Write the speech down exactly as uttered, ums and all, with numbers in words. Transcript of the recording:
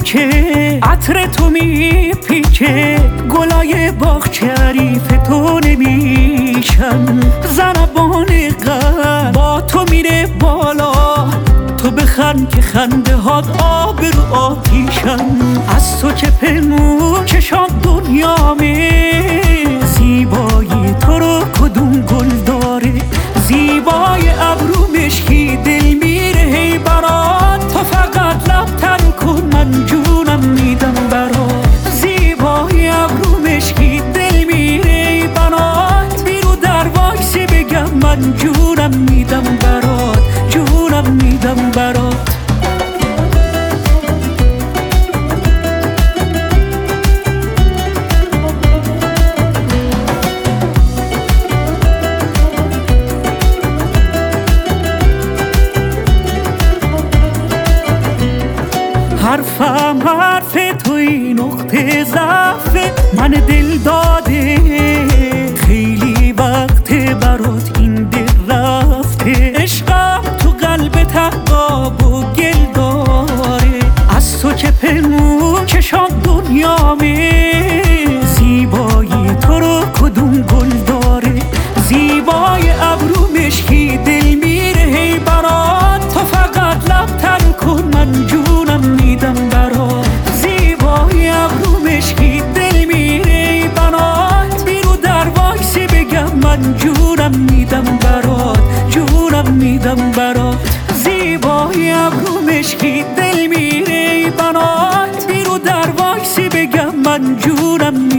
که عطر تو میپیچه، گلای باغ شریف تو نمیشن، ضربان قلب با تو میره بالا، تو بخند که خنده هات آب رو آتیشن. از تو که پنهون چشام دنیامه، زیبایی تو رو کدوم گل داره، زیبای ابرو مشکی دل میره هی برات، تو فقط لب تر کن من جونم میدم برات، زیبای ابرو مشکی دل میره هی برات، بیرو در وایسی بگم من جونم میدم برات، جونم میدم برات. حرفم حرف توی نقطه ضعف من دل داده، خیلی وقت برات این دل رفته، عشقم تو قلب تقاب و گل داره، از تو که پنهون چشام دنیامه، زیبایی تو رو کدوم گل داره، زیبای ابرو مشکی دل میره هی برات، تو فقط لب تر کن من جونم میدم برات، زیبای ابرو مشکی دل میره برات، بیرو در وایسی بگم من جونم میدم برات، جونم میدم برات، زیبای ابرو مشکی دل میره برات، بیرو در وایسی بگم من جونم